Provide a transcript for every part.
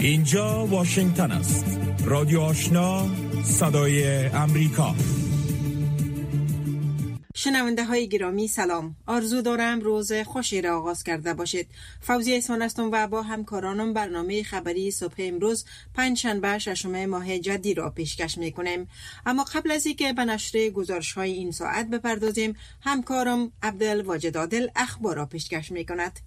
اینجا واشنگتن است. رادیو آشنا، صدای امریکا. شنونده های گرامی سلام. آرزو دارم روز خوشی را آغاز کرده باشید. فوزیه احسان هستم و با همکارانم برنامه خبری صبح امروز پنجشنبه ششم ماه جدی را پیشکش میکنیم. اما قبل از اینکه به نشر گزارش های این ساعت بپردازیم، همکارم عبدالواجد عادل اخبار را پیشکش میکند.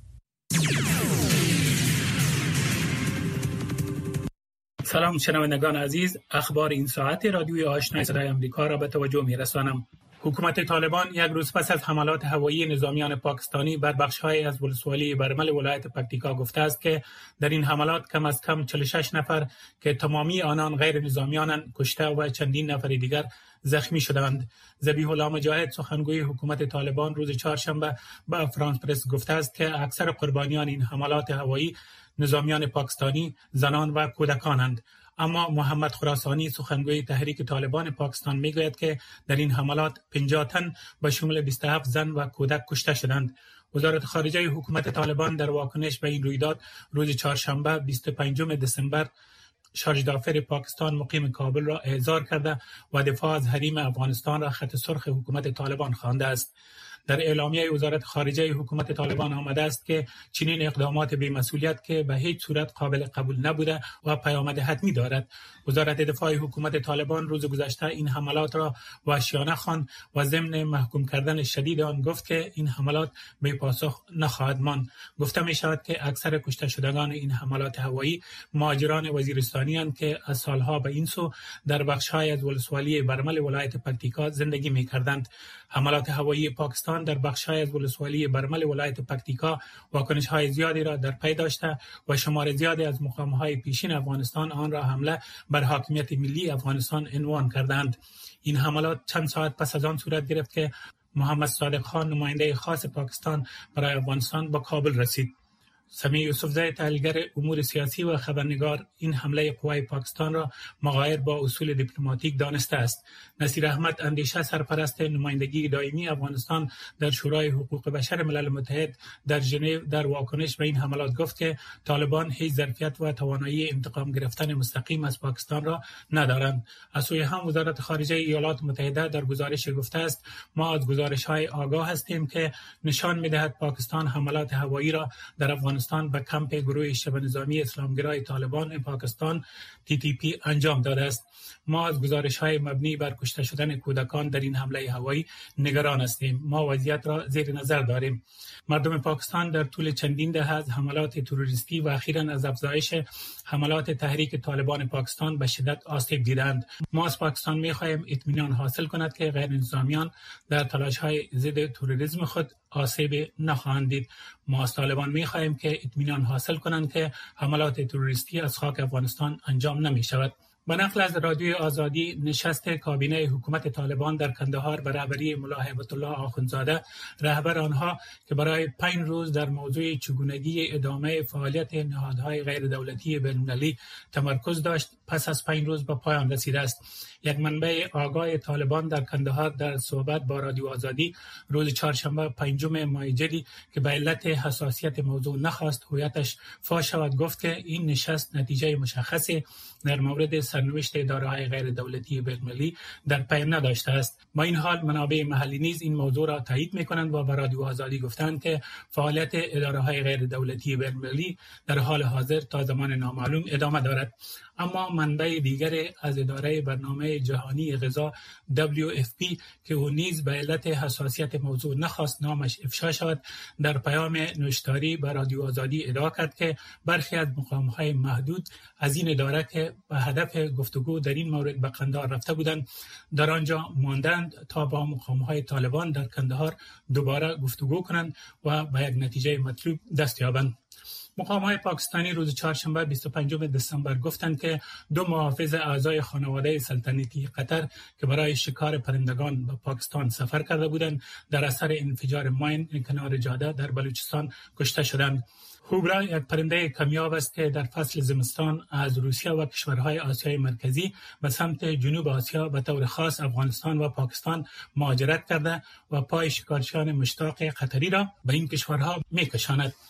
سلام شنوندگان عزیز، اخبار این ساعت رادیوی آشنای صدای امریکا را به توجه میرسانم. حکومت طالبان یک روز پس از حملات هوایی نظامیان پاکستانی بر بخش‌های از ولسوالی برمل ولایت پکتیکا گفته است که در این حملات کم از کم 46 نفر که تمامی آنان غیر نظامیانند کشته و چندین نفر دیگر زخمی شدند. ذبیح الله مجاهد سخنگوی حکومت طالبان روز چهارشنبه به فرانس پرس گفته است که اکثر قربانیان این حملات هوایی نظامیان پاکستانی زنان و کودکانند. اما محمد خراسانی سخنگوی تحریک طالبان پاکستان میگوید که در این حملات 50 تن به شمول 27 زن و کودک کشته شدند. وزارت خارجه حکومت طالبان در واکنش به این رویداد روز چهارشنبه 25 دسامبر شارژدافر پاکستان مقیم کابل را احضار کرده و دفاع از حریم افغانستان را خط سرخ حکومت طالبان خوانده است. در اعلامیه وزارت خارجه حکومت طالبان آمده است که چنین اقدامات بی‌مسئولیت که به هیچ صورت قابل قبول نبوده و پیامد حتمی دارد. وزارت دفاع حکومت طالبان روز گذشته این حملات را وحشیانه خواند و ضمن محکوم کردن شدید آن گفت که این حملات بی پاسخ نخواهد ماند. گفته می شود که اکثر کشته شدگان این حملات هوایی مهاجران وزیرستانی اند که از سالها به این سو در بخش‌های از ولسوالی برمل ولایت پکتیکا زندگی می‌کردند. حملات هوایی پاکستان در بخش‌های از ولسوالی برمل ولایت پکتیکا واکنش‌های زیادی را در پی داشته و شمار زیادی از مقام‌های پیشین افغانستان آن را حمله بر حاکمیت ملی افغانستان عنوان کردند. این حملات چند ساعت پس از آن صورت گرفت که محمد صادق خان نماینده خاص پاکستان برای افغانستان به کابل رسید. سمیع یوسفزی تحلیلگر امور سیاسی و خبرنگار این حمله قوای پاکستان را مغایر با اصول دیپلماتیک دانسته است. نصیر احمد اندیشه سرپرست نمایندگی دائمی افغانستان در شورای حقوق بشر ملل متحد در ژنو در واکنش به این حملات گفت که طالبان هیچ ظرفیت و توانایی انتقام گرفتن مستقیم از پاکستان را ندارند. از سوی هم وزارت خارجه ایالات متحده در گزارش گفته است ما از گزارش‌های آگاه هستیم که نشان می‌دهد پاکستان حملات هوایی را در افغانستان به کمپ گروه شبه نظامی اسلامگرای طالبان پاکستان TTP انجام داده است. ما از گزارش‌های مبنی بر کشته شدن کودکان در این حمله هوایی نگران هستیم. ما وضعیت را زیر نظر داریم. مردم پاکستان در طول چندین دهه از حملات تروریستی و اخیراً از افزایش حملات تحریک طالبان پاکستان به شدت آسیب دیدند. ما از پاکستان می‌خواهیم اطمینان حاصل کند که غیر نظامیان در تلاش‌های ضد تروریسم خود آسیب نخواهند دید. ما از طالبان می‌خواهیم که اطمینان حاصل کنند که حملات تروریستی از خاک افغانستان انجام نمی‌شود. به نقل از رادیوی آزادی، نشست کابینه حکومت طالبان در کندهار به رهبری ملا هیبت الله آخوندزاده رهبر آنها که برای 5 روز در موضوع چگونگی ادامه فعالیت نهادهای غیر دولتی بین‌المللی تمرکز داشت پس از 5 روز به پایان رسیده است. یک منبع آگاه طالبان در کندهار در صحبت با رادیو آزادی روز چهارشنبه 5 ماه جدی که به علت حساسیت موضوع نخواست هویتش فاش شود گفت که این نشست نتیجه مشخصی در مورد سرنوشت اداره‌های غیر دولتی بین‌المللی در پی نداشته است. با این حال منابع محلی نیز این موضوع را تایید می‌کنند و به رادیو آزادی گفتند که فعالیت اداره‌های غیر دولتی بین‌المللی در حال حاضر تا زمان نامعلوم ادامه دارد. اما منبع دیگر از اداره برنامه جهانی غذا WFP که او نیز به علت حساسیت موضوع نخواست نامش افشا شود در پیام نوشتاری به رادیو آزادی ادعا کرد که برخی از مقام‌های محدود از این اداره که به هدف گفتگو در این مورد به قندهار رفته بودند در آنجا ماندند تا با مقام‌های طالبان در کندهار دوباره گفتگو کنند و به یک نتیجه مطلوب دست یابند. مقام‌های پاکستانی روز چهارشنبه 25 دسامبر گفتند که 2 محافظ اعضای خانواده سلطنتی قطر که برای شکار پرندگان به پاکستان سفر کرده بودند در اثر انفجار ماین کنار جاده در بلوچستان کشته شدند. هوبرا یک پرنده کمیاب است که در فصل زمستان از روسیه و کشورهای آسیای مرکزی به سمت جنوب آسیا به طور خاص افغانستان و پاکستان مهاجرت کرده و پای شکارچیان مشتاق قطری را به این کشورها می‌کشاند.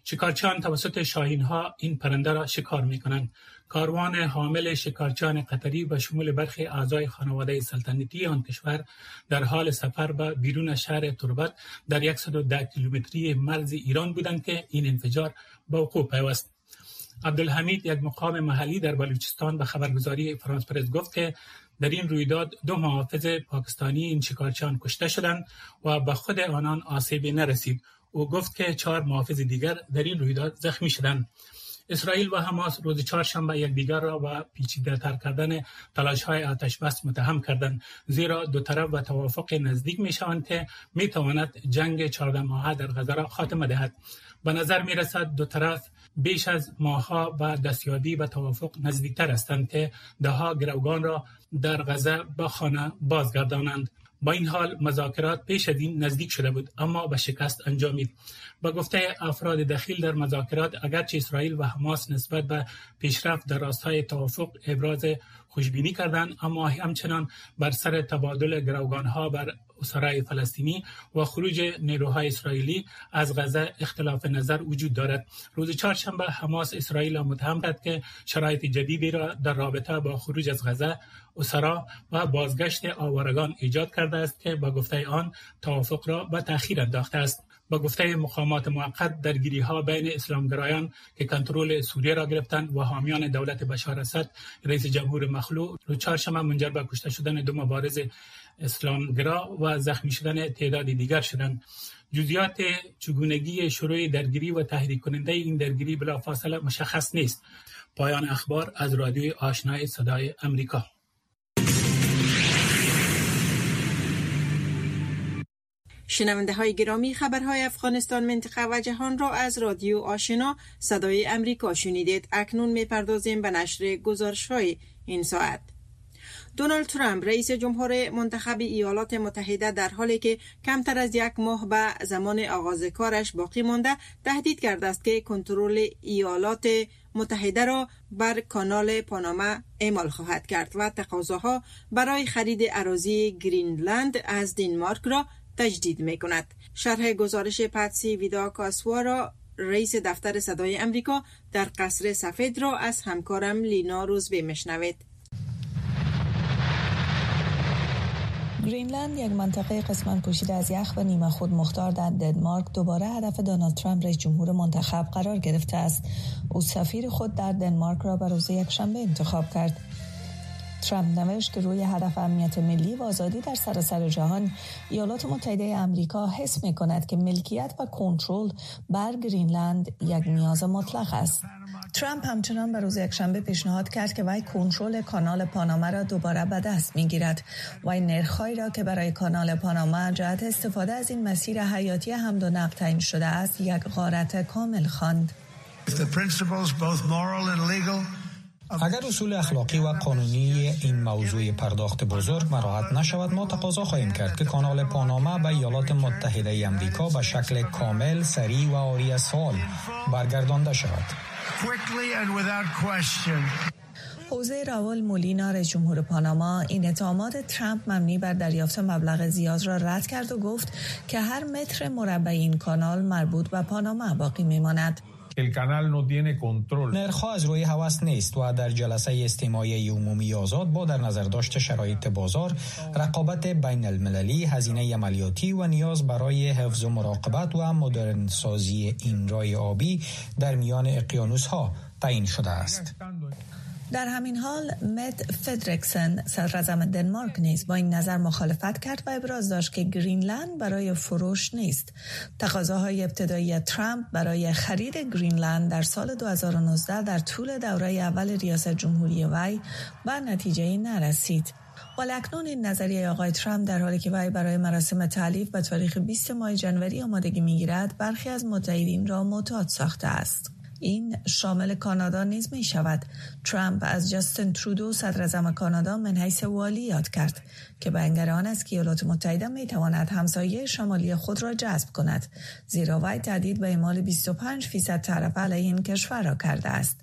شکارچیان توسط شاهین‌ها این پرنده را شکار می‌کنند. کاروان حامل شکارچیان قطری به شمول برخی اعضای خانواده سلطنتی آن کشور در حال سفر به بیرون شهر تربت در 110 کیلومتری مرز ایران بودند که این انفجار به وقوع پیوست. عبدالحمید، یک مقام محلی در بلوچستان، به خبرگزاری فرانس پرس گفت که در این رویداد 2 محافظ پاکستانی این شکارچیان کشته شدند و به خود آنان آسیبی نرسید. او گفت که 4 محافظ دیگر در این رویداد زخمی شدند. اسرائیل و حماس روز چهارشنبه یکدیگر را به پیچیده‌تر کردن تلاش‌های آتش‌بس متهم کردند، زیرا دو طرف به توافق نزدیک می‌شوند که می‌تواند جنگ 14 ماهه در غزه را خاتمه دهد. به نظر می‌رسد دو طرف بیش از ماه‌ها به دستیابی به توافق نزدیکتر هستند که ده‌ها گروگان را در غزه به خانه بازگردانند. با این حال مذاکرات پیش از این نزدیک شده بود اما به شکست انجامید. به گفته افراد دخیل در مذاکرات، اگرچه اسرائیل و حماس نسبت به پیشرفت در راستای توافق ابراز خوشبینی کردند، اما همچنان بر سر تبادل گروگان‌ها بر اسرای فلسطینی و خروج نیروهای اسرائیلی از غزه اختلاف نظر وجود دارد. روز چهارشنبه حماس اسرائیل را متهم کرد که شرایط جدیدی را در رابطه با خروج از غزه، اسرا و بازگشت آوارگان ایجاد کرده است که با گفته آن توافق را به تأخیر انداخته است. با گفته مقامات موقت، درگیری‌ها بین اسلامگرایان که کنترل سوریه را گرفتند و حامیان دولت بشار اسد رئیس جمهور مخلوع روز چهارشنبه منجر به کشته شدن 2 مبارز اسلامگرا و زخمی شدن تعداد دیگر شدند. جزئیات چگونگی شروع درگیری و تحریک کننده این درگیری بلافاصله مشخص نیست. پایان اخبار از رادیوی آشنای صدای امریکا. شنونده های گرامی، خبرهای افغانستان، منطقه و جهان را از رادیو آشنا صدای امریکا شنیدید. اکنون میپردازیم به نشر گزارش های این ساعت. دونالد ترامپ، رئیس جمهور منتخب ایالات متحده، در حالی که کمتر از 1 ماه به زمان آغاز کارش باقی مانده، تهدید کرده است که کنترل ایالات متحده را بر کانال پاناما اعمال خواهد کرد و تقاضاها برای خرید اراضی گرینلند از دانمارک را تجدید می‌کند. شرح گزارش پاتسی ویدا کاسوارا، رئیس دفتر صدای امریکا در قصر سفید، را از همکارم لینا روزبه میشنوید. گرینلند، یک منطقه قسماً پوشیده از یخ و نیمه خود مختار در دنمارک، دوباره هدف دونالد ترامپ رئیس جمهور منتخب قرار گرفته است. او سفیر خود در دنمارک را به روز یکشنبه انتخاب کرد. ترامپ نوشت که روی هدف امنیت ملی و آزادی در سراسر جهان، ایالات متحده آمریکا حس می‌کند که ملکیت و کنترل بر گرینلند یک نیاز مطلق است. ترامپ همچنان به روز یکشنبه پیشنهاد کرد که وی کنترل کانال پاناما را دوباره به دست می‌گیرد. وی نرخ‌هایی را که برای کانال پاناما جهت استفاده از این مسیر حیاتی حمل و نقل تعیین شده است، یک غارت کامل خواند. اگر اصول اخلاقی و قانونی این موضوع پرداخت بزرگ مراعات نشود، ما تقاضا خواهیم کرد که کانال پاناما به ایالات متحده آمریکا به شکل کامل، سریع و عاری از سوال برگردانده شود. خوزه راول مولینا، رئیس جمهور پاناما، این اتهامات ترامپ مبنی بر دریافت مبلغ زیاد را رد کرد و گفت که هر متر مربع این کانال مربوط به پاناما باقی میماند. نرخ‌ها از روی هوس نیست و در جلسه استماعی عمومی آزاد با در نظر داشت شرایط بازار، رقابت بین المللی، هزینه عملیاتی و نیاز برای حفظ و مراقبت و مدرن سازی این راه آبی در میان اقیانوس‌ها تعیین شده است. در همین حال مت فدرکسن، صدراعظم دنمارک، نیز با این نظر مخالفت کرد و ابراز داشت که گرینلند برای فروش نیست. تقاضاهای ابتدایی ترامپ برای خرید گرینلند در سال 2019 در طول دوره اول ریاست جمهوری وی بر نتیجه‌ای نرسید. اکنون این نظریه آقای ترامپ در حالی که وی برای مراسم تحلیف به تاریخ 20 ماه ژانویه آمادگی می‌گیرد، برخی از متحدین را معتاد ساخته است. این شامل کانادا نیز می شود. ترامپ از جاستین ترودو، صدراعظم کانادا، من حیث والی یاد کرد که به انگار آن است که ایالات متحده می تواند همسایه شمالی خود را جذب کند، زیرا وی تهدید به اعمال 25% طرفه علیه این کشور را کرده است.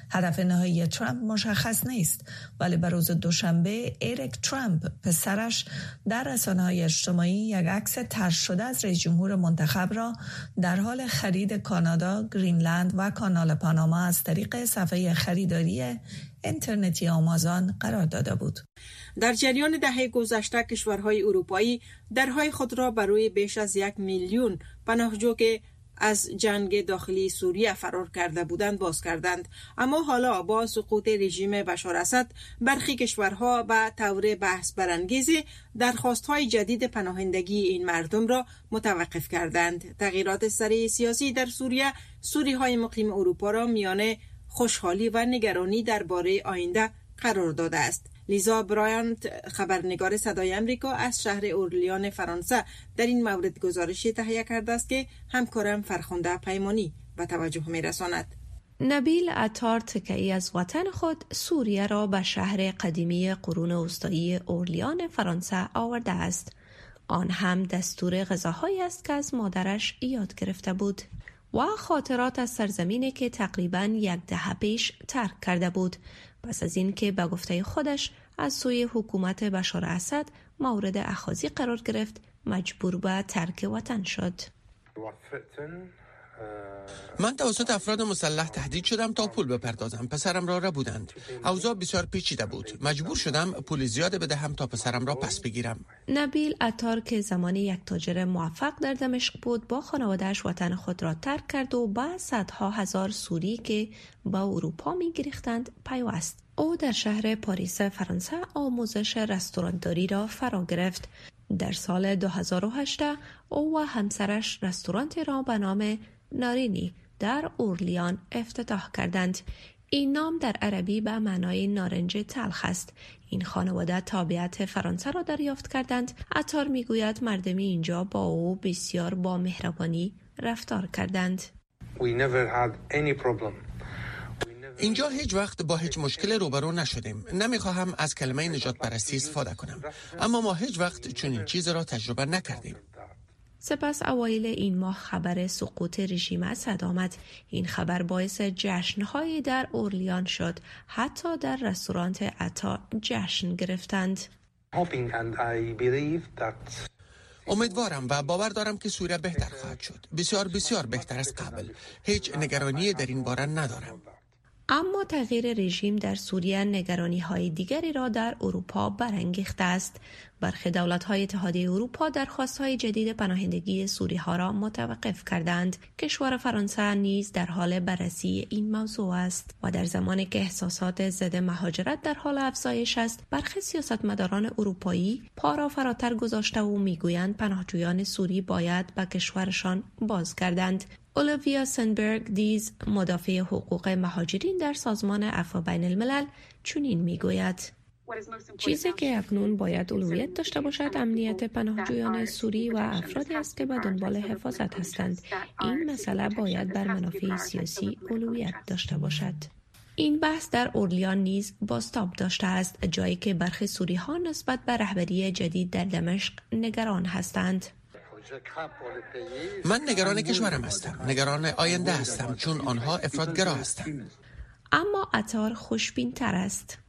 هدف نهایی ترامپ مشخص نیست، ولی به روز دوشنبه اریک ترامپ پسرش در رسانه‌های اجتماعی یک عکس طرح شده از رئیس جمهور منتخب را در حال خرید کانادا، گرینلند و کانال پاناما از طریق صفحه خریداری اینترنتی آمازون قرار داده بود. در جریان دهه گذشته کشورهای اروپایی درهای خود را برای بیش از 1 میلیون پناهجو که از جنگ داخلی سوریه فرار کرده بودند باز کردند، اما حالا با سقوط رژیم بشار اسد برخی کشورها به طور بحث برانگیز درخواست‌های جدید پناهندگی این مردم را متوقف کردند. تغییرات سریع سیاسی در سوریه سوری‌های مقیم اروپا را میان خوشحالی و نگرانی درباره آینده قرار داده است. لیزا برایانت، خبرنگار صدای امریکا از شهر اورلیان فرانسه، در این مورد گزارشی تهیه کرده است که همکارم فرخنده پیمانی به توجه می‌رساند. نبیل عطار تکه‌ای از وطن خود سوریه را به شهر قدیمی قرون وسطایی اورلیان فرانسه آورده است. آن هم دستور غذاهایی است که از مادرش یاد گرفته بود و خاطرات از سرزمینی که تقریباً 1 دهه پیش ترک کرده بود، پس از این که به گفته خودش از سوی حکومت بشار اسد مورد اخاذی قرار گرفت، مجبور به ترک وطن شد. من توسط افراد مسلح تهدید شدم تا پول بپردازم. پسرم را بودند. اوضاع بسیار پیچیده بود. مجبور شدم پول زیاد بدهم تا پسرم را پس بگیرم. نبیل عطار که زمانی یک تاجر موفق در دمشق بود، با خانواده‌اش وطن خود را ترک کرد و با صدها هزار سوری که با اروپا می‌گریختند پیوست. او در شهر پاریس فرانسه آموزش رستوران‌داری را فرا گرفت. در سال 2008 او و همسرش رستورانتی را به نام نارینی در اورلیان افتتاح کردند. این نام در عربی به معنای نارنج تلخ است. این خانواده تابعیت فرانسه را دریافت کردند. عطار میگوید مردمی اینجا با او بسیار با مهربانی رفتار کردند. اینجا هیچ وقت با هیچ مشکل روبرو نشدیم. نمیخواهم از کلمه نجات پرستی استفاده کنم، اما ما هیچ وقت چنین چیزی را تجربه نکردیم. سپس اوایل این ماه خبر سقوط رژیم اسد آمد. این خبر باعث جشن‌هایی در اورلیان شد. حتی در رستوران عطار جشن گرفتند. امیدوارم و باور دارم که سوریه بهتر خواهد شد. بسیار بسیار بهتر از قبل. هیچ نگرانی در این باره ندارم. اما تغییر رژیم در سوریه نگرانی‌های دیگری را در اروپا برانگیخته است. برخی دولت‌های اتحادیه اروپا درخواست‌های جدید پناهندگی سوری‌ها را متوقف کردند. کشور فرانسه نیز در حال بررسی این موضوع است و در زمانی که احساسات ضد مهاجرت در حال افزایش است، برخی سیاستمداران اروپایی پا را فراتر گذاشته و می‌گویند پناهجویان سوری باید به کشورشان بازگردند. اولیویا سنبرگ دیز، مدافع حقوق مهاجرین در سازمان عفو بین الملل، چنین میگوید: چیزی که اکنون باید اولویت داشته باشد امنیت پناهجویان سوری و افرادی است که به دنبال حفاظت هستند. این مسئله باید بر منافع سیاسی اولویت داشته باشد. این بحث در اورلیان نیز بازتاب داشته است، جایی که برخی سوری‌ها نسبت به رهبری جدید در دمشق نگران هستند. من نگران کشورم هستم، نگران آینده هستم، چون آنها افراطگرا هستند. اما عطار خوشبین تر است.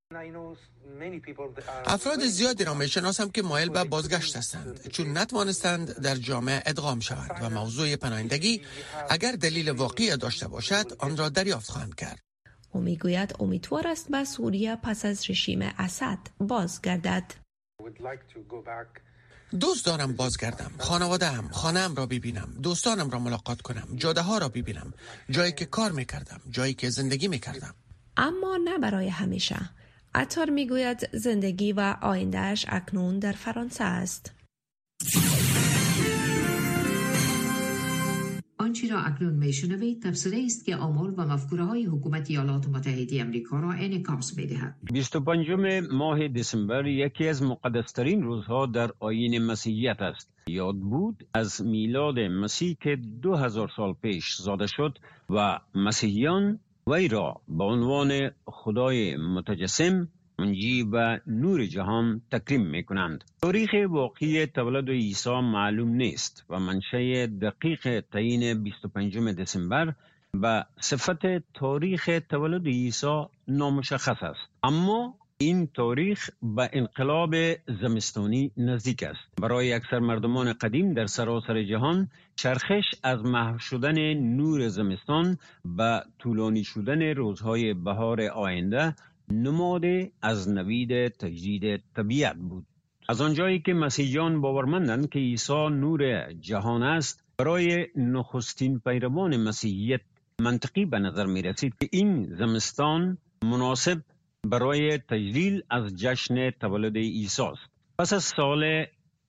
افراد زیادی را میشناسم که مایل به بازگشت هستند، چون نتوانستند در جامعه ادغام شوند و موضوع پناهندگی اگر دلیل واقعی داشته باشد آن را دریافت خواهند کرد. او میگوید امیدوار است به سوریه پس از رژیم اسد بازگردد. دوست دارم بازگردم، خانواده‌ام، خانه‌ام را ببینم، دوستانم را ملاقات کنم، جاده ها را ببینم، جایی که کار میکردم، جایی که زندگی میکردم. اما نه برای همیشه. عطار میگوید زندگی و آیندهش اکنون در فرانسه است. آنچه را اکنون میشنوید تفسیری است که آمال و مفکوره‌های حکومت ایالات متحده آمریکا را انعکاس می‌دهد. 25 ماه دسامبر یکی از مقدس‌ترین روزها در آیین مسیحیت است. یاد بود از میلاد مسیح که 2000 سال پیش زاده شد و مسیحیان وی را به عنوان خدای متجسم، منجی و نور جهان تکریم می کنند. تاریخ واقعی تولد عیسی معلوم نیست و منشأ دقیق تعیین 25 دسامبر به صفت تاریخ تولد عیسی نامشخص است، اما این تاریخ به انقلاب زمستانی نزدیک است. برای اکثر مردمان قدیم در سراسر جهان، چرخش از محو شدن نور زمستان به طولانی شدن روزهای بهار آینده نماد از نوید تجدید طبیعت بود. از آنجایی که مسیحیان باورمندند که عیسی نور جهان است، برای نخستین پیروان مسیحیت منطقی به نظر می رسید که این زمستان مناسب برای تجلیل از جشن تولد عیسی است. پس از سال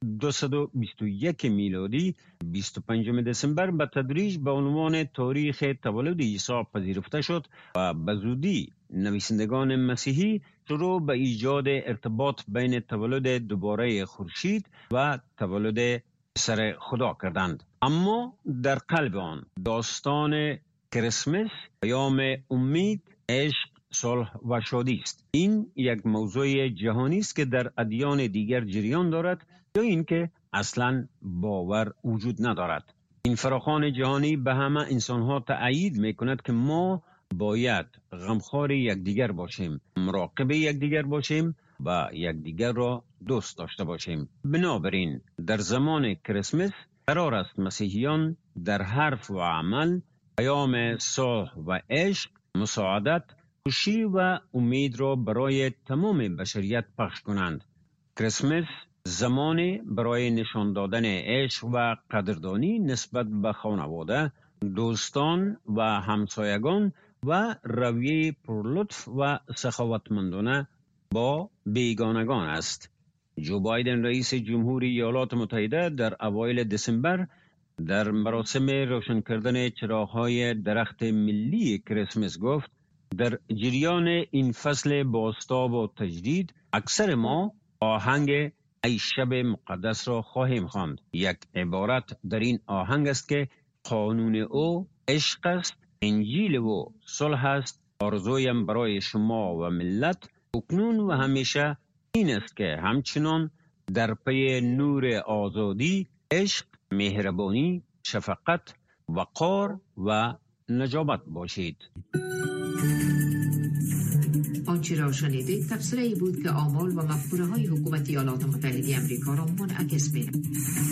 221 میلادی 25 دسامبر به تدریج به عنوان تاریخ تولد عیسی پذیرفته شد و به زودی نویسندگان مسیحی شروع به ایجاد ارتباط بین تولد دوباره خورشید و تولد پسر خدا کردند. اما در قلب آن داستان کریسمس پیام امید، عشق، صلح و شادی است. این یک موضوع جهانی است که در ادیان دیگر جریان دارد یا اینکه اصلا باور وجود ندارد. این فراخوان جهانی به همه انسان‌ها تأیید می‌کند که ما باید غمخوار یکدیگر باشیم، مراقب یکدیگر باشیم و یکدیگر را دوست داشته باشیم. بنابراین در زمان کریسمس قرار است مسیحیان در حرف و عمل پیام صلح و عشق، مساعدت، خوشی و امید را برای تمام بشریت پخش کنند. کریسمس زمانی برای نشان دادن عشق و قدردانی نسبت به خانواده، دوستان و همسایگان و رویه پرلطف و سخاوتمندانه با بیگانگان است. جو بایدن رئیس جمهوری ایالات متحده در اوایل دسامبر در مراسم روشن کردن چراغ‌های درخت ملی کریسمس گفت: در جریان این فصل بازتاب و تجدید اکثر ما آهنگ ای شب مقدس را خواهیم خواند. یک عبارت در این آهنگ است که قانون او عشق است، انجیل او صلح است. آرزویم برای شما و ملت اکنون و همیشه این است که همچنان در پی نور آزادی، عشق، مهربانی، شفقت، وقار و نجابت باشید. آنچه را شنیدید تفسیری بود که آمال و مفکوره‌های حکومت ایالات متحده آمریکا را منعکس می‌نمود.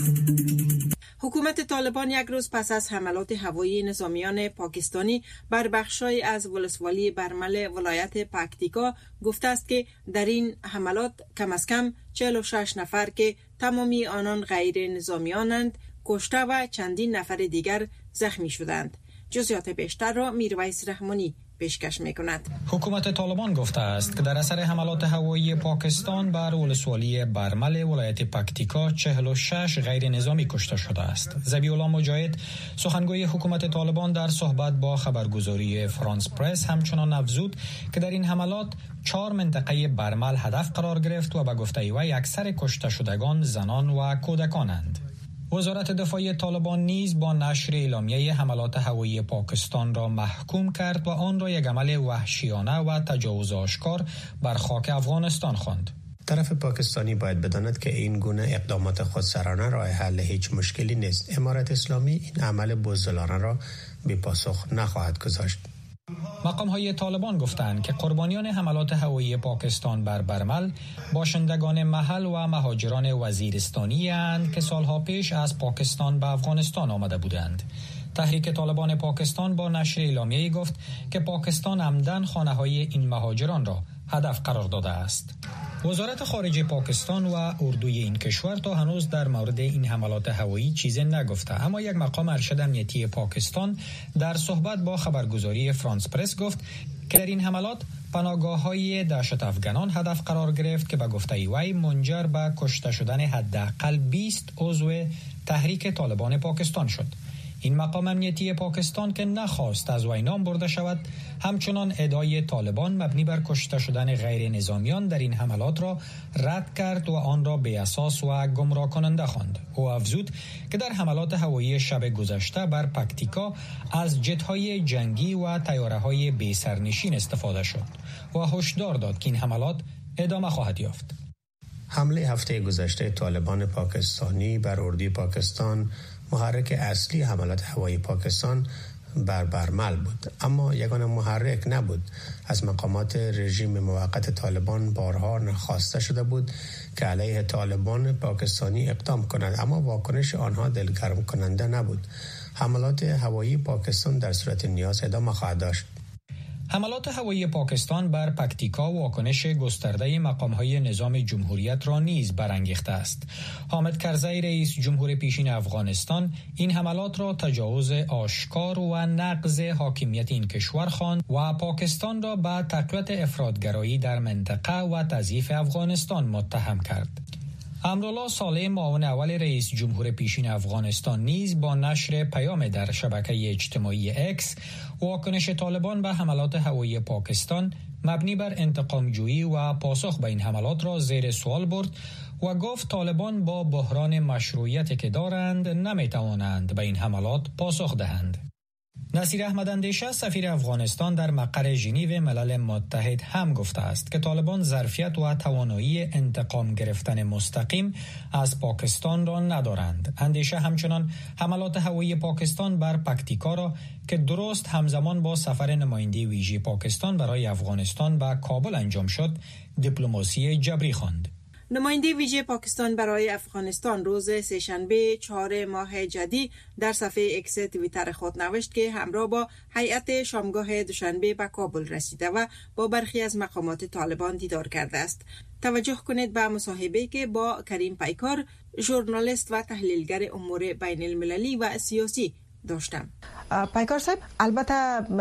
حکومت طالبان یک روز پس از حملات هوایی نظامیان پاکستانی بر بخش‌های از ولسوالی برمل ولایت پکتیکا گفته است که در این حملات کم از کم 46 نفر که تمامی آنان غیر نظامیانند کشته و چندین نفر دیگر زخمی شدند. جزئیات بیشتر را میرویس رحمانی پیشکش می‌کند. حکومت طالبان گفته است که در اثر حملات هوایی پاکستان بر ولسوالی برمل ولایت پکتیکا 46 غیر نظامی کشته شده است. ذبیح الله مجاهد سخنگوی حکومت طالبان در صحبت با خبرگزاری فرانس پرس همچنان افزود که در این حملات 4 منطقه برمل هدف قرار گرفت و به گفته وی اکثر کشته شدگان زنان و کودکانند. وزارت دفاع طالبان نیز با نشر اعلامیه حملات هوایی پاکستان را محکوم کرد و آن را یک عمل وحشیانه و تجاوز آشکار بر خاک افغانستان خواند. طرف پاکستانی باید بداند که این گونه اقدامات خودسرانه راه حل هیچ مشکلی نیست. امارت اسلامی این عمل بزدلانه را بی پاسخ نخواهد گذاشت. مقام‌های طالبان گفتند که قربانیان حملات هوایی پاکستان بر برمل باشندگان محل و مهاجران وزیرستانی اند که سالها پیش از پاکستان به افغانستان آمده بودند. تحریک طالبان پاکستان با نشر اعلامیه‌ای گفت که پاکستان عمدن خانه‌های این مهاجران را هدف قرار داده است. وزارت خارجه پاکستان و اردوی این کشور تا هنوز در مورد این حملات هوایی چیزی نگفته، اما یک مقام ارشد امنیتی پاکستان در صحبت با خبرگزاری فرانس پرس گفت که در این حملات پناهگاه‌های دهشت افغانان هدف قرار گرفت که به گفته وی منجر به کشته شدن حداقل 20 عضو تحریک طالبان پاکستان شد. این مقام امنیتی پاکستان که نخواست از وی نام برده شود، همچنان ادعای طالبان مبنی بر کشته شدن غیر نظامیان در این حملات را رد کرد و آن را بی اساس و گمراه کننده خواند. او افزود که در حملات هوایی شب گذشته بر پکتیکا از جت‌های جنگی و طیاره‌های بی سرنشین استفاده شد و هشدار داد که این حملات ادامه خواهد یافت. حمله هفته گذشته طالبان پاکستانی بر اردوی پاکستان، محرک اصلی حملات هوایی پاکستان، برمل بود، اما یگانه محرک نبود. از مقامات رژیم موقت طالبان بارها خواسته شده بود که علیه طالبان پاکستانی اقدام کنند، اما واکنش آنها دلگرم کننده نبود. حملات هوایی پاکستان در صورت نیاز ادامه خواهد داشت. حملات هوایی پاکستان بر پکتیکا واکنش گسترده مقام‌های نظام جمهوریت را نیز برانگیخته است. حامد کرزی رئیس جمهور پیشین افغانستان این حملات را تجاوز آشکار و نقض حاکمیت این کشور خواند و پاکستان را به تقویت افراطگرایی در منطقه و تضعیف افغانستان متهم کرد. امرالله صالح معاون اول رئیس جمهور پیشین افغانستان نیز با نشر پیام در شبکه اجتماعی اکس واکنش طالبان به حملات هوایی پاکستان مبنی بر انتقام جویی و پاسخ به این حملات را زیر سوال برد و گفت طالبان با بحران مشروعیتی که دارند نمیتوانند به این حملات پاسخ دهند. نصیر احمد اندیشه سفیر افغانستان در مقر ژنو ملل متحد هم گفته است که طالبان ظرفیت و توانایی انتقام گرفتن مستقیم از پاکستان را ندارند. اندیشه همچنان حملات هوایی پاکستان بر پکتیکا را که درست همزمان با سفر نماینده ویژه پاکستان برای افغانستان به کابل انجام شد، دیپلماسی جبری خواند. نماینده ویژه پاکستان برای افغانستان روز سه‌شنبه 4 ماه جدی در صفحه اکس توییتر خود نوشت که همراه با هیئت شامگاه دوشنبه به کابل رسیده و با برخی از مقامات طالبان دیدار کرده است. توجه کنید به مصاحبه‌ای که با کریم پیکار، ژورنالیست و تحلیلگر امور بین المللی و سیاسی داشتم. پیکار صاحب، البته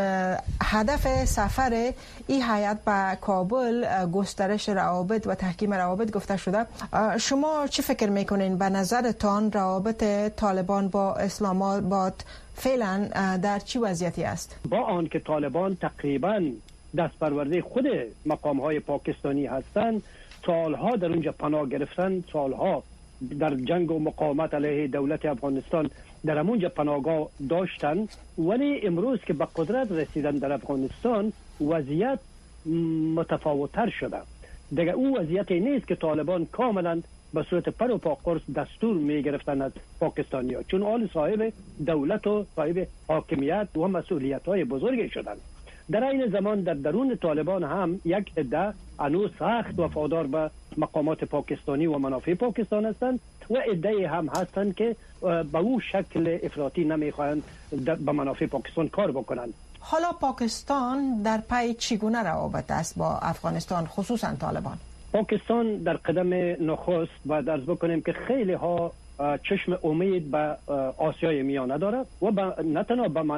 هدف سفر این هیئت به کابل گسترش روابط و تحکیم روابط گفته شده. شما چه فکر میکنین؟ به نظرتان روابط طالبان با اسلام آباد فعلا در چه وضعیتی است؟ با آنکه طالبان تقریبا دست پرورده خود مقام‌های پاکستانی هستند، سالها در اونجا پناه گرفتن، سالها در جنگ و مقاومت علیه دولت افغانستان در همونجا پناهگاه داشتن، ولی امروز که به قدرت رسیدن در افغانستان وضعیت متفاوت‌تر شده. دیگه او وضعیتی نیست که طالبان کاملا به صورت پر و پا قرص دستور می گرفتن از پاکستانی‌ها، چون آل صاحب دولت و صاحب حاکمیت و مسئولیت‌های بزرگی شدند. در این زمان در درون طالبان هم یک عده هنوز سخت وفادار به مقامات پاکستانی و منافع پاکستان هستند و عده هم هستند که به او شکل افراطی نمیخواهند به منافع پاکستان کار بکنند. حالا پاکستان در پی چگونه روابط است با افغانستان، خصوصا طالبان؟ پاکستان در قدم نخست و درز بکنیم که خیلی ها چشم امید به آسیای میانه داره و نه تنها به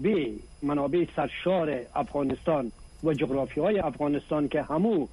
منابع سرشار افغانستان و جغرافیای افغانستان که همو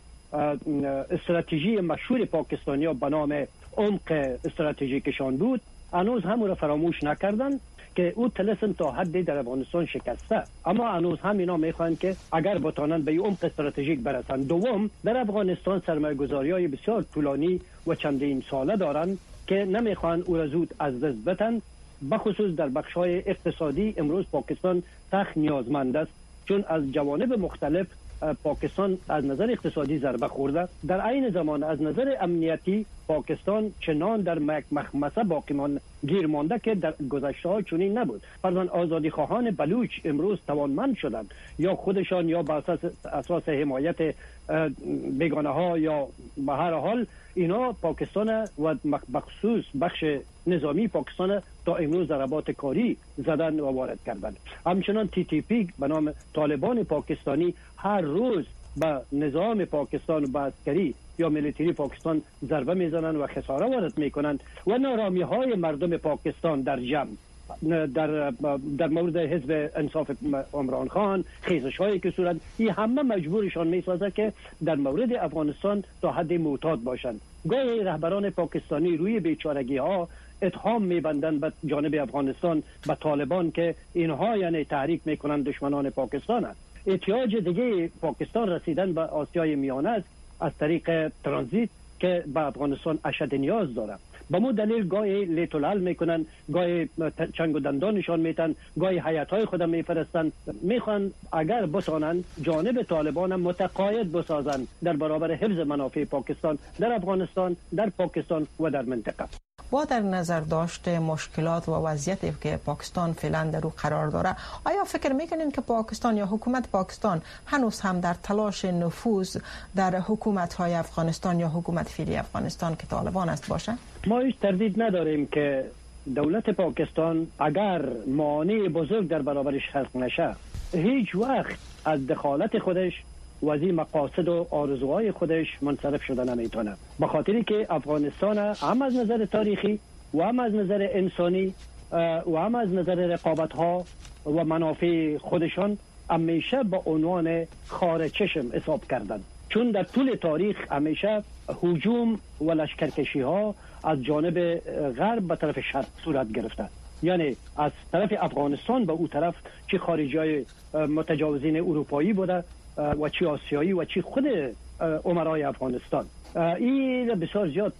استراتژی مشهور پاکستانیا به نام عمق استراتژیکشان بود، هنوز همون را فراموش نکردن که او طلسم تا حدی در افغانستان شکسته، اما هنوز هم اینا میخوان که اگر بتانن به عمق استراتژیک برسن. دوم، در افغانستان سرمایه‌گذاری‌های بسیار طولانی و چندین ساله دارن که نمیخوان او را زود از دست بدن. بخصوص در بخش‌های اقتصادی امروز پاکستان سخت نیازمند است، چون از جوانب مختلف پاکستان از نظر اقتصادی ضربه خورده. در عین زمان از نظر امنیتی پاکستان چنان در مخمسه باقی گیر مانده که در گذشته‌ها چنین نبود. فرضاً آزادی خواهان بلوچ امروز توانمند شدند، یا خودشان یا بر اساس حمایت بیگانه ها یا به هر حال اینا پاکستان و بخصوص بخش نظامی پاکستان تا امروز ضربات کاری زدن و وارد کردند. همچنان TTP به نام طالبان پاکستانی هر روز به نظام پاکستان و به عسکری یا ملیتری پاکستان ضربه میزنند و خساره وارد میکنند و نارامی های مردم پاکستان در جمع در مورد حزب انصاف عمران خان، خیزش هایی که صورت، این همه مجبورشان میسازه که در مورد افغانستان تا حد معتاد باشند. گاهی رهبران پاکستانی روی بیچارگی ها اتهام میبندند به جانب افغانستان، به طالبان، که اینها یعنی تحریک میکنند دشمنان پاکستان است. احتیاج دیگه پاکستان رسیدن به آسیای میانه است از طریق ترانزیت که به افغانستان اشد نیاز داره. به مو دلیل گاهی لیتولال میکنن، گاهی چنگ و دندانشان میتن، گاهی حیاتهای خودم میفرستن. میخوان اگر بتانن جانب طالبان متقاعد بسازن در برابر حفظ منافع پاکستان در افغانستان، در پاکستان و در منطقه. با در نظر داشت مشکلات و وضعیتی که پاکستان فعلا در او قرار داره، آیا فکر میکنین که پاکستان یا حکومت پاکستان هنوز هم در تلاش نفوذ در حکومت‌های افغانستان یا حکومت فعلی افغانستان که طالبان است باشه؟ ما هیچ تردید نداریم که دولت پاکستان اگر مانع بزرگ در برابرش خلق نشه هیچ وقت از دخالت خودش و از این مقاصد و آرزوهای خودش منصرف شده نمیتونه، به خاطری که افغانستان هم از نظر تاریخی و هم از نظر انسانی و هم از نظر رقابت ها و منافع خودشان همیشه با عنوان خار چشم حساب کردن، چون در طول تاریخ همیشه هجوم و لشکرکشی ها از جانب غرب به طرف شرق صورت گرفته، یعنی از طرف افغانستان به او طرف چه خارجی متجاوزین اروپایی بوده و چی آسیایی و چی خود امرای افغانستان. این بسیار زیاد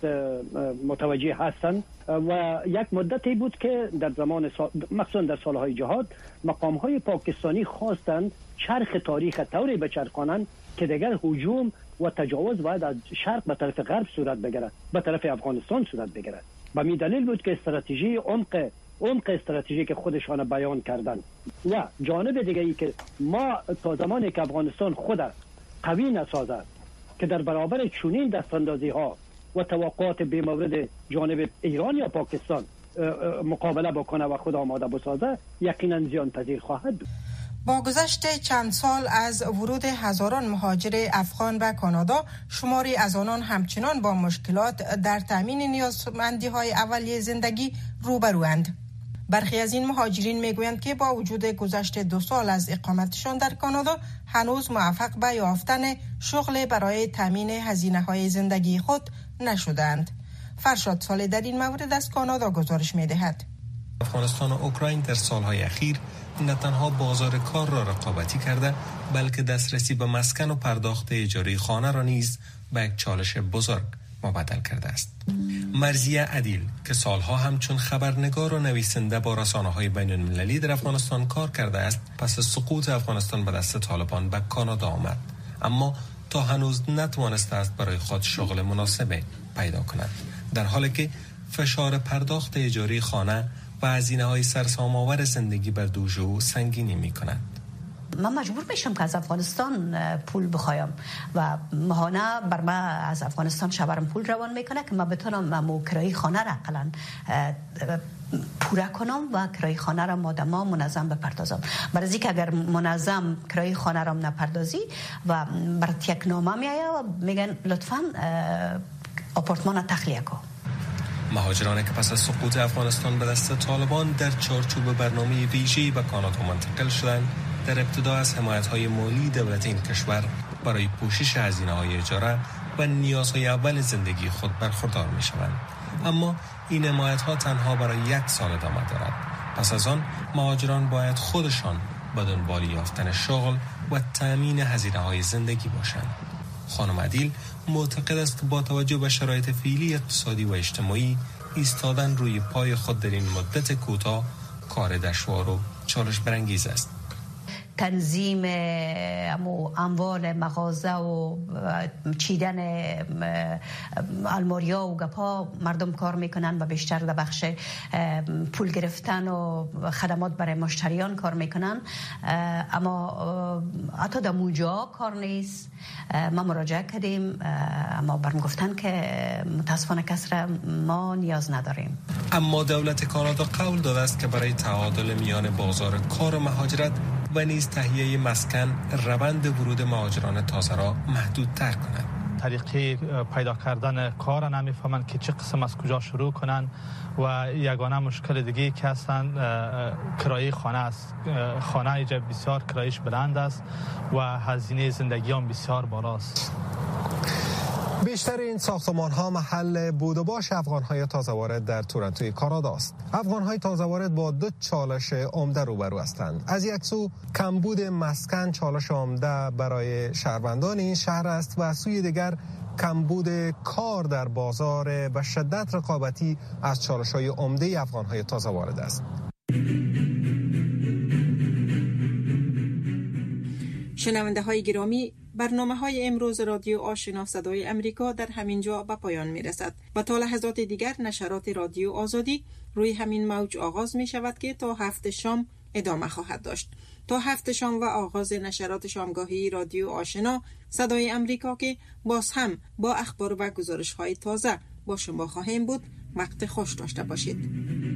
متوجه هستند و یک مدتی بود که در زمان مخصوصا در سالهای جهاد مقامهای پاکستانی خواستند چرخ تاریخ طوری بچرخانند که دیگر هجوم و تجاوز باید از شرق به طرف غرب صورت بگیرد، به طرف افغانستان صورت بگیرد. به می دلیل بود که استراتژی عمق استراتژی که خودشان بیان کردن و جانب دیگه ای که ما تا زمانی که افغانستان خود قوی نسازد که در برابر چنین دستاندازی ها و توقعات بی مورد جانب ایران یا پاکستان مقابله بکنه و خود آماده بسازه، یقینا زیان پذیر خواهد بود. با گذشت چند سال از ورود هزاران مهاجر افغان به کانادا، شماری از آنان همچنان با مشکلات در تامین نیازمندی‌های اولیه زندگی روبروند. برخی از این مهاجرین میگویند که با وجود گذشت 2 سال از اقامتشان در کانادا هنوز موفق به یافتن شغل برای تامین هزینه‌های زندگی خود نشدند. فرشاد صالح در این مورد از کانادا گزارش می‌دهد. افغانستان و اوکراین در سالهای اخیر نه تنها بازار کار را رقابتی کرده، بلکه دسترسی به مسکن و پرداخت اجاره خانه را نیز به یک چالش بزرگ مبدل کرده است. مرضیه عدیل که سالها همچون خبرنگار و نویسنده با رسانه‌های بین‌المللی در افغانستان کار کرده است، پس از سقوط افغانستان به دست طالبان به کانادا آمد، اما تا هنوز نتوانسته است برای خود شغل مناسب پیدا کند، در حالی که فشار پرداخت اجاره خانه و هزینه‌های سرسام‌آور زندگی بر دوش او سنگینی می‌کند. من مجبور میشم که از افغانستان پول بخوایم و ماهانه بر من از افغانستان شوهرم پول روان میکنه که من بتونم کرایه خانه را اقلا پوره کنم و کرایه خانه را مادام منظم بپردازم. برای اینکه اگر منظم کرایه خانه را نپردازی و برات یک نامه میآید و میگن لطفاً آپارتمان تخلیه کن. مهاجرانی که پس از سقوط افغانستان به دست طالبان در چارچوب برنامه ویژه‌ای به کانادا منتقل شدند، در ابتدا از حمایت‌های مالی دولت این کشور برای پوشش هزینه‌های اجاره و نیازهای اول زندگی خود برخوردار می‌شوند. اما این حمایت‌ها تنها برای 1 سال ادامه دارد. پس از آن مهاجران باید خودشان به دنبال یافتن شغل و تأمین هزینه‌های زندگی باشند. خانم عدیل معتقد است که با توجه به شرایط فعلی اقتصادی و اجتماعی، ایستادن روی پای خود در این مدت کوتاه کار دشوار و چالش برانگیز است. تنظیم اموال مغازه و چیدن الماریا و گپا مردم کار میکنن و بیشتر در بخش پول گرفتن و خدمات برای مشتریان کار میکنن، اما حتی در موجا کار نیست. ما مراجعه کردیم اما برم گفتن که متاسفانه کسر ما نیاز نداریم. اما دولت کانادا قول داده است که برای تعادل میان بازار کار و مهاجرت و نیز تهیه مسکن، روند ورود مهاجران تازه را محدودتر کند. طریقه پیدا کردن کار نمیفهمند که چه قسم از کجا شروع کنند و یگانه مشکل دیگه که هستند کرایه خانه است. خانه اینجا بسیار کرایش بلند است و هزینه زندگی هم بسیار بالاست. بیشتر این ساختمان‌ها محل بود و باش افغان‌های تازه وارد در تورنتوی کانادا است. افغان‌های تازه وارد با 2 چالش عمده روبرو هستند. از یک سو کمبود مسکن چالش عمده برای شهروندان این شهر است و از سوی دیگر کمبود کار در بازار و شدت رقابتی از چالش‌های عمده افغان‌های تازه وارد است. شنونده های گرامی، برنامه‌های امروز رادیو آشنا صدای امریکا در همین جا به پایان می‌رسد و تا لحظات دیگر نشرات رادیو آزادی روی همین موج آغاز می‌شود که تا 7 شام ادامه خواهد داشت. تا 7 شام و آغاز نشرات شامگاهی رادیو آشنا صدای امریکا که باز هم با اخبار و گزارش‌های تازه با شما خواهیم بود. وقت خوش داشته باشید.